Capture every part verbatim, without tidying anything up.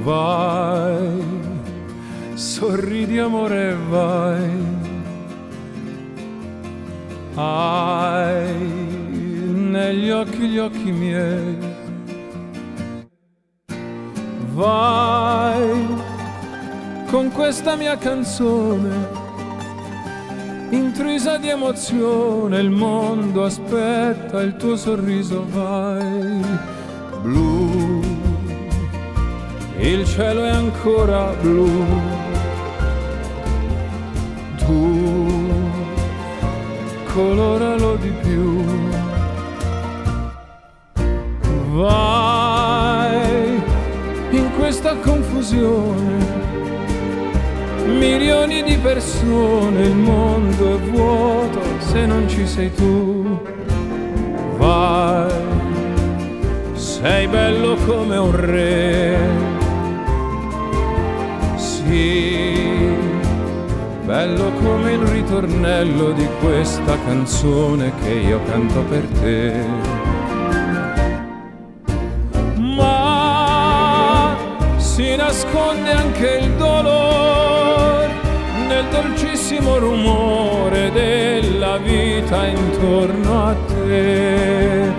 vai, sorridi amore, vai, hai negli occhi gli occhi miei, vai con questa mia canzone intrisa di emozione, il mondo aspetta il tuo sorriso, vai, blu, il cielo è ancora blu, tu coloralo di più, vai in questa confusione, milioni di persone, il mondo è vuoto se non ci sei tu, vai, sei bello come un re, sì, bello come il ritornello di questa canzone che io canto per te. Ma si nasconde anche il dolore nel dolcissimo rumore della vita intorno a te.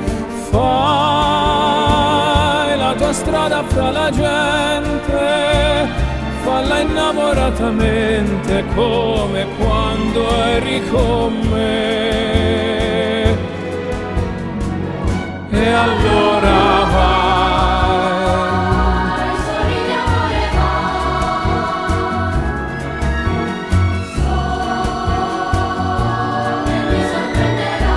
Fai la tua strada fra la gente, falla innamoratamente come quando eri con me. E allora vai, sorridi amore, vai, sole mi sorprenderà,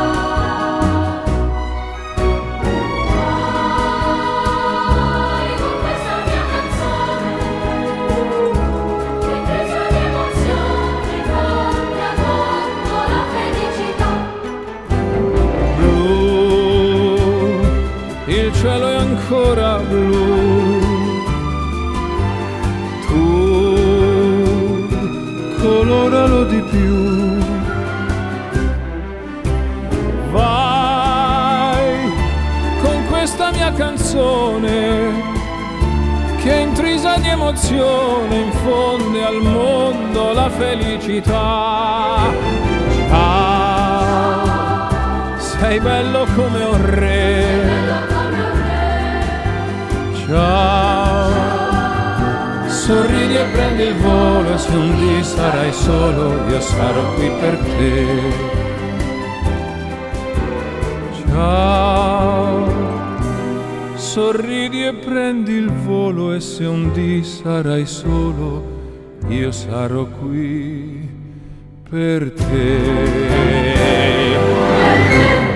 vai con questa mia canzone che presa di emozione cambia mondo la felicità. blu, il cielo è ancora blu, tu coloralo di più, vai con questa mia canzone che intrisa di emozione infonde al mondo la felicità. Ciao, sei bello come un re, ciao, sorridi e prendi il volo e se un dì sarai solo io sarò qui per te. Ciao, sorridi e prendi il volo e se un dì sarai solo io sarò qui per te.